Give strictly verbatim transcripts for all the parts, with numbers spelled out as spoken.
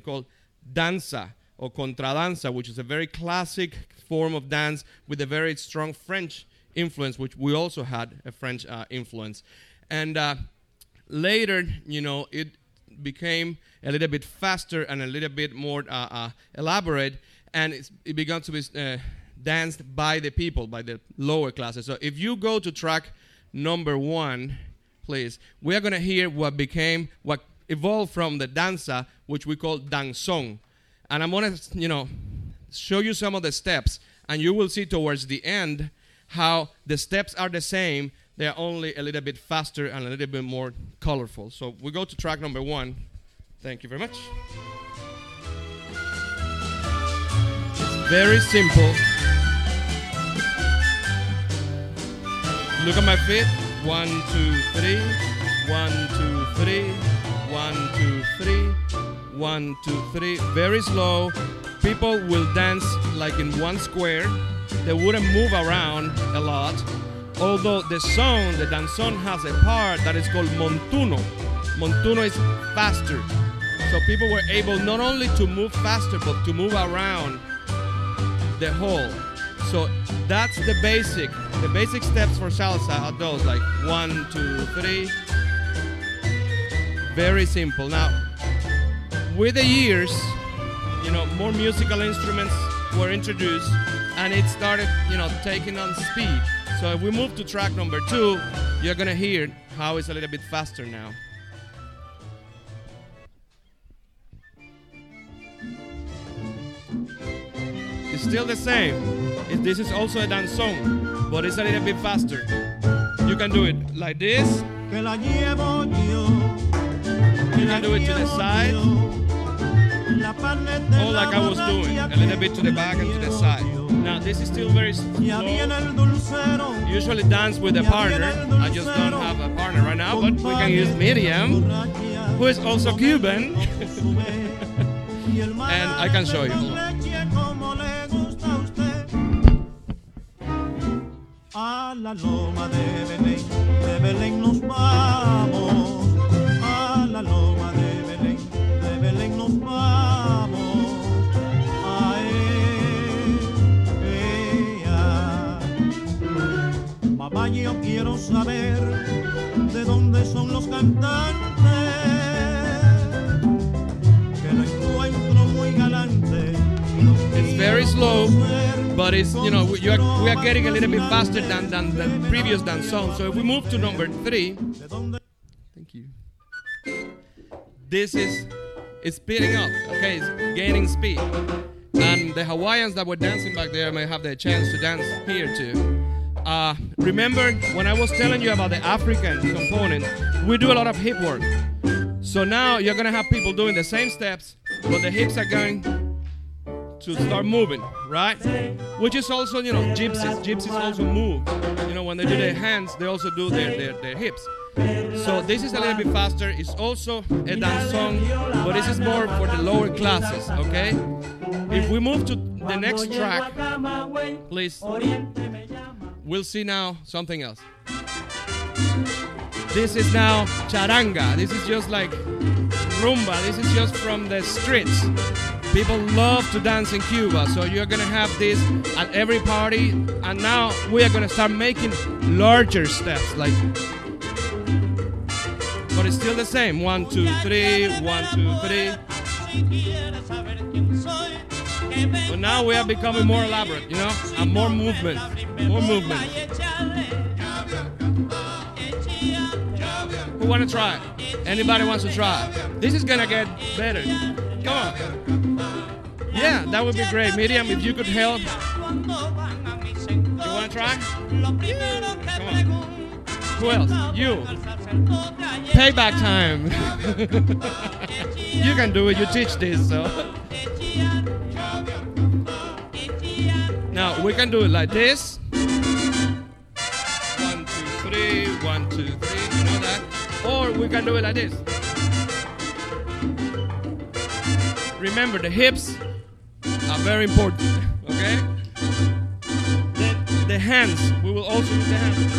call danza or contradanza, which is a very classic form of dance with a very strong French influence, which we also had a French uh, influence. And uh, later, you know, it became a little bit faster and a little bit more uh, uh, elaborate, and it's, it began to be uh, danced by the people, by the lower classes. So if you go to track number one, please, we are going to hear what became, what evolved from the danza, which we call danzón. And I'm going to, you know, show you some of the steps, and you will see towards the end how the steps are the same. They are only a little bit faster and a little bit more colorful. So we go to track number one. Thank you very much. It's very simple. Look at my feet. One, two, three. One, two, three. One, two, three. One, two, three. Very slow. People will dance like in one square. They wouldn't move around a lot. Although the song, the danzón, has a part that is called montuno. Montuno is faster. So people were able not only to move faster, but to move around the whole. So that's the basic. The basic steps for salsa are those, like one, two, three. Very simple. Now, with the years, you know, more musical instruments were introduced, and it started, you know, taking on speed. So if we move to track number two, you're gonna hear how it's a little bit faster now. It's still the same. It, this is also a danzón, but it's a little bit faster. You can do it like this. You can do it to the side. Or like I was doing, a little bit to the back and to the side. Now this is still very slow. Usually dance with a partner. I just don't have a partner right now, but we can use Miriam, who is also Cuban. And I can show you. A la loma de Belén, de Belén nos vamos. A la loma de Belén, de Belén nos vamos. Ay, ella. Mamá, yo quiero saber de dónde son los cantantes, que lo encuentro muy galante. It's very slow, but it's, you know, we are, we are getting a little bit faster than, than the previous danzón. So if we move to number three, thank you. This is, it's speeding up, okay, it's gaining speed. And the Hawaiians that were dancing back there may have the chance to dance here too. Uh, remember when I was telling you about the African component, we do a lot of hip work. So now you're gonna have people doing the same steps, but the hips are going to start moving, right? Which is also, you know, gypsies. Gypsies also move. You know, when they do their hands, they also do their, their, their hips. So this is a little bit faster. It's also a danzón, but this is more for the lower classes, okay? If we move to the next track, please, we'll see now something else. This is now charanga. This is just like rumba. This is just from the streets. People love to dance in Cuba, so you're gonna have this at every party. And now we are gonna start making larger steps, like, but it's still the same. One, two, three, one, two, three. But now we are becoming more elaborate, you know, and more movement, more movement. Who wanna try? Anybody wants to try? This is gonna get better. Come on. Yeah, that would be great. Miriam, if you could help. You want to try? Come on. Who else? You. Payback time. You can do it. You teach this, so. Now, we can do it like this. One, two, three. One, two, three. You know that? Or we can do it like this. Remember, the hips are very important, okay? The, the hands, we will also use the hands.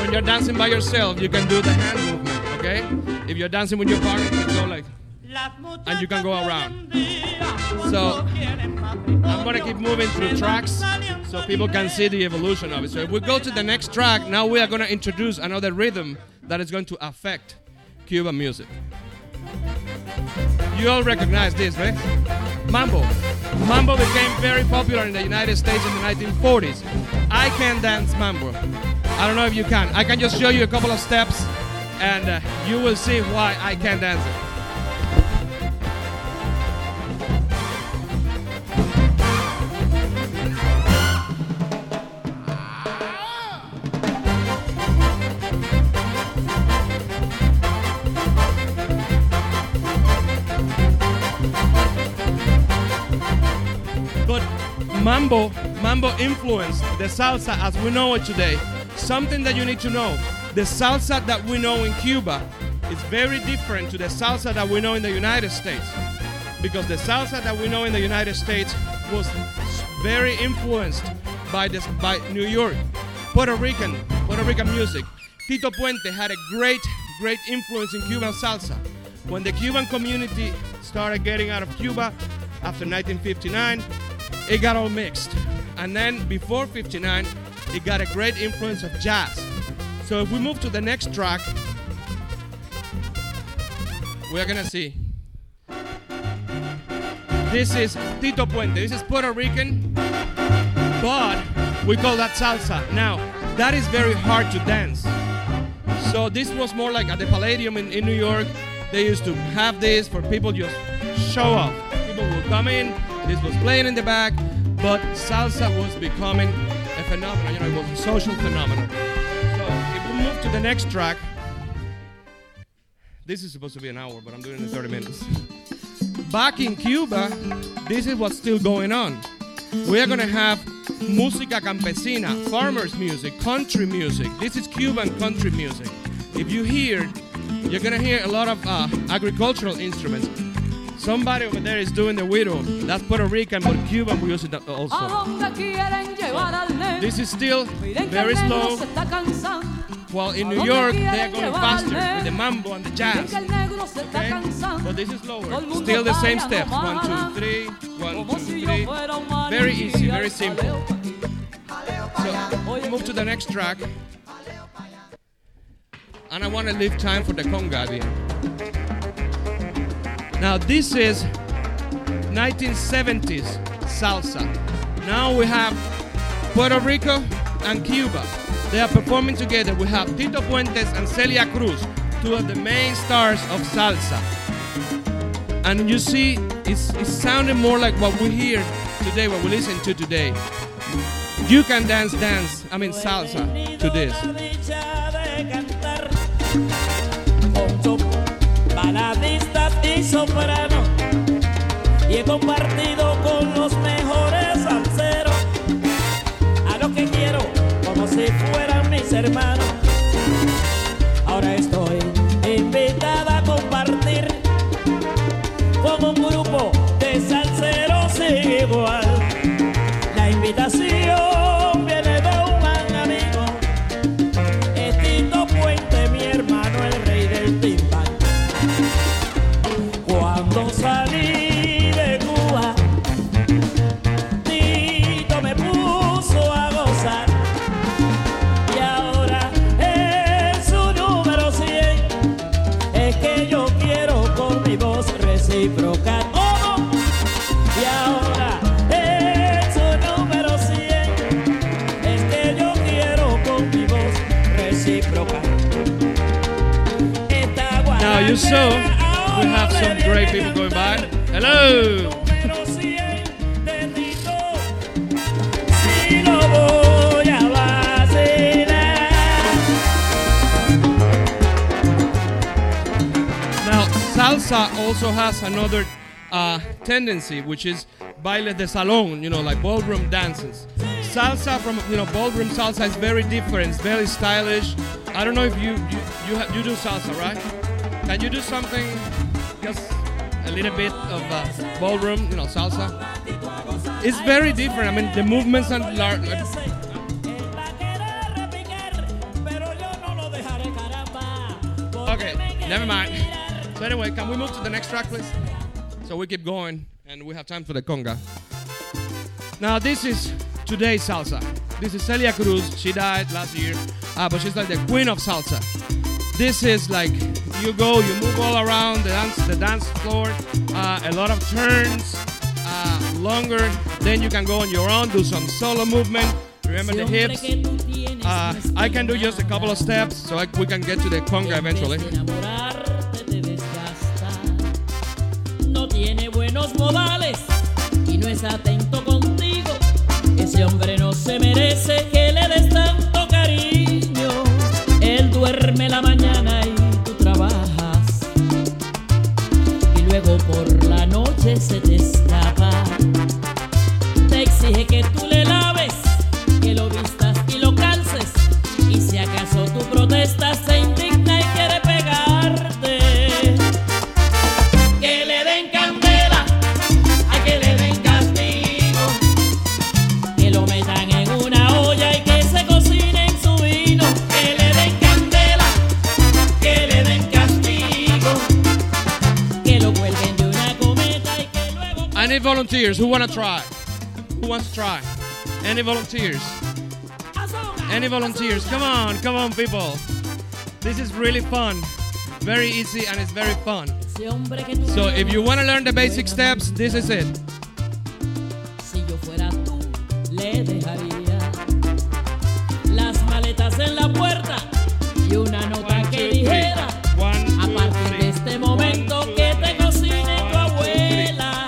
when you're dancing by yourself, you can do the hand movement, okay? If you're dancing with your partner, you can go like, and you can go around. So I'm gonna keep moving through tracks so people can see the evolution of it. So if we go to the next track, now we are gonna introduce another rhythm that is going to affect Cuban music. You all recognize this, right? Mambo. Mambo became very popular in the United States in the nineteen forties. I can dance mambo. I don't know if you can. I can just show you a couple of steps and uh, you will see why I can dance it. Mambo, mambo influenced the salsa as we know it today. Something that you need to know, the salsa that we know in Cuba is very different to the salsa that we know in the United States. Because the salsa that we know in the United States was very influenced by, this, by New York, Puerto Rican, Puerto Rican music. Tito Puente had a great, great influence in Cuban salsa. When the Cuban community started getting out of Cuba after nineteen fifty-nine, it got all mixed. And then before fifty-nine, it got a great influence of jazz. So if we move to the next track, we're gonna see. This is Tito Puente. This is Puerto Rican, but we call that salsa. Now, that is very hard to dance. So this was more like at the Palladium in, in New York. They used to have this for people just show off. People would come in, this was playing in the back, but salsa was becoming a phenomenon. You know, it was a social phenomenon. So if we move to the next track, this is supposed to be an hour, but I'm doing it in thirty minutes. Back in Cuba, this is what's still going on. We are gonna have música campesina, farmers music, country music. This is Cuban country music. If you hear, you're gonna hear a lot of uh, agricultural instruments. Somebody over there is doing the widow. That's Puerto Rican, but Cuban we use it also. So, this is still very slow. While in New York, they are going faster with the mambo and the jazz. Okay? So this is slower. Still the same steps. One, two, three. One, two, three. Very easy, very simple. So move to the next track. And I want to leave time for the conga again. Now this is nineteen seventies salsa. Now we have Puerto Rico and Cuba. They are performing together. We have Tito Puentes and Celia Cruz, two of the main stars of salsa. And you see, it's, it's sounding more like what we hear today, what we listen to today. You can dance, dance, I mean salsa, to this. Baladistas y soprano, y he compartido con los mejores salseros, a lo que quiero como si fueran mis hermanos. Ahora estoy invitada a compartir con un grupo de salseros sin igual. La invitación viene de un gran amigo, es Tito Puente, mi hermano, el rey del timbal. Cuando salí de Cuba, Tito me puso a gozar, y ahora en su número cien es que yo quiero con mi voz recíproca. ¿Cómo? Y ahora en su número cien es que yo quiero con mi voz recíproca. Now you saw we have some great people going by. Hello! Now, salsa also has another uh, tendency, which is baile de salón, you know, like ballroom dances. Salsa from, you know, ballroom salsa is very different, it's very stylish. I don't know if you, you, you, ha- you do salsa, right? Can you do something, just a little bit of uh, ballroom, you know, salsa? It's very different. I mean, the movements are large. Okay, never mind. So anyway, can we move to the next track, please? So we keep going, and we have time for the conga. Now this is today's salsa. This is Celia Cruz. She died last year, uh, but she's like the queen of salsa. This is like you go, you move all around the dance, the dance floor, uh, a lot of turns, uh, longer. Then you can go on your own, do some solo movement. Remember the hips. Uh, I can do just a couple of steps, so I, we can get to the conga eventually. No tiene buenos modales y no es atento contigo. Ese hombre no se merece que le des tanto cariño. Él duerme la mañana y tú trabajas, y luego por la noche se te escapa. Te exige que tú le laves, que lo vistas y lo calces, y si acaso tú protestas se indigna y quiere pegarte. Que le den candela, a que le den castigo, que lo metan en una olla y que se cocine en su vino. Que le den candela, que le den castigo, que lo cuelguen de una cometa y que luego... I need volunteers. Who want to try? Who wants to try? Any volunteers? Any volunteers? Come on, come on, people. This is really fun. Very easy and it's very fun. So if you want to learn the basic steps, this is it. Si yo fuera tú, le dejaría las maletas en la puerta y una nota que dijera: a partir de este momento que te cocine tu abuela.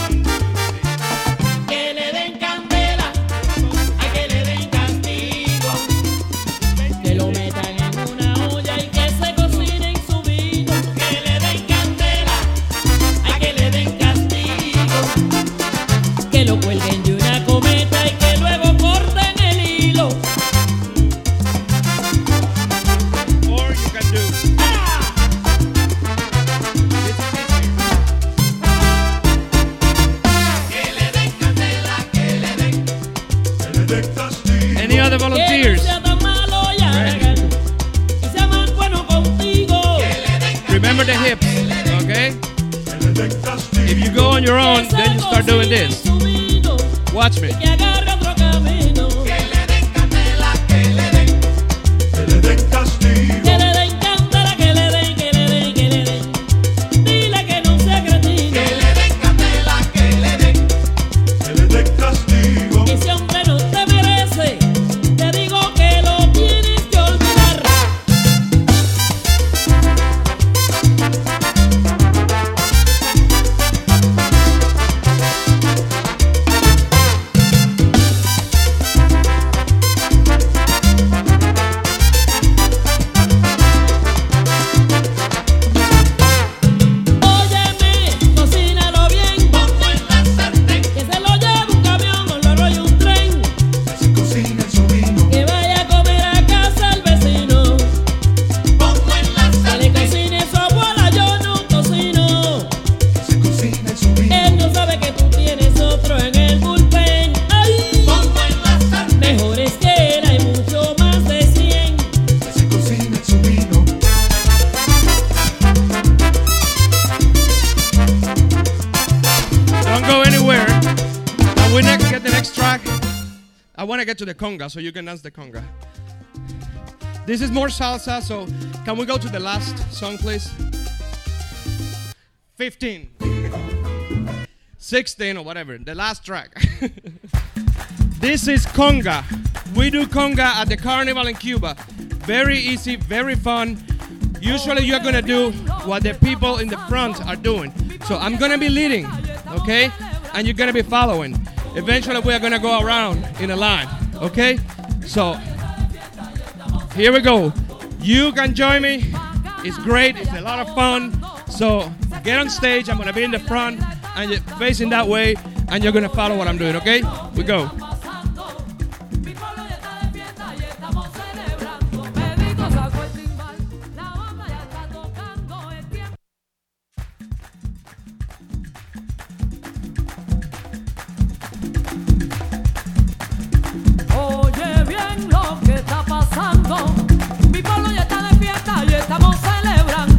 Que le den candela, a que le den castigo, que lo metan en una olla y que se cocine en su vino. Que le den candela, a que le den castigo, que lo cuelguen de una cometa y que luego corten el hilo. Or you can do. ¡Ah! Que le den candela, que le den, que le den castigo. Any other Que no volunteers? sea tan malo y hagan, y sea más bueno contigo. Remember the hips, okay? Que le den castigo. If you go on your own, then you start doing this. Watch me. Que agarre otro camino. Que le den candela, que le den, que le den castigo. Que le den candela, que le den, que le den, que le den. Dile que no sea cretino. Que le den candela, que le den, que le den castigo. Que ese hombre no te merece. Te digo que lo tienes que olvidar. Óyeme, cocínalo bien. Pongo en la sartén, Que se lo lleve un camión, un loro y un tren. que se cocine en su vino. Que vaya a comer a casa el vecino. Pongo en la Que le sartén, cocine su abuela, yo no cocino. que se cocine en su vino. Él no sabe que tú tienes otro en el bullpen. Ay, Pongo en la sartén, mejores que él hay mucho más de cien. que se cocine en su vino. Don't go anywhere. When we next get the next track, I want to get to the conga so you can dance the conga. This is more salsa, so can we go to the last song, please? fifteen. sixteen or whatever, the last track. This is conga. We do conga at the carnival in Cuba. Very easy, very fun. Usually you're gonna do what the people in the front are doing. So I'm gonna be leading, okay? And you're gonna be following. Eventually we are gonna go around in a line, okay? So here we go. You can join me. It's great, it's a lot of fun. So get on stage, I'm gonna be in the front and you're facing that way and you're gonna follow what I'm doing, okay? We go. Oye bien lo que está pasando, mi pueblo ya está de fiesta y estamos celebrando.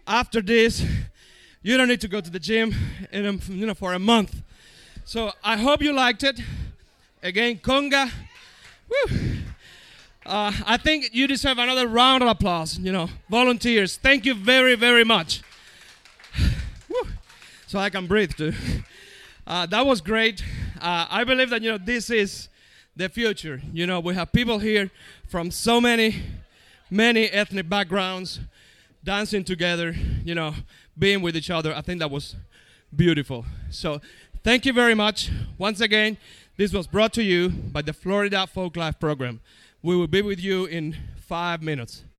after this, you don't need to go to the gym in a, you know, for a month. So I hope you liked it. Again, conga. Woo. Uh, I think you deserve another round of applause. You know, volunteers, thank you very, very much. Woo. So I can breathe too. Uh, that was great. Uh, I believe that, you know, this is the future. You know, we have people here from so many, many ethnic backgrounds dancing together, you know, being with each other. I think that was beautiful. So thank you very much. Once again, this was brought to you by the Florida Folk Life Program. We will be with you in five minutes.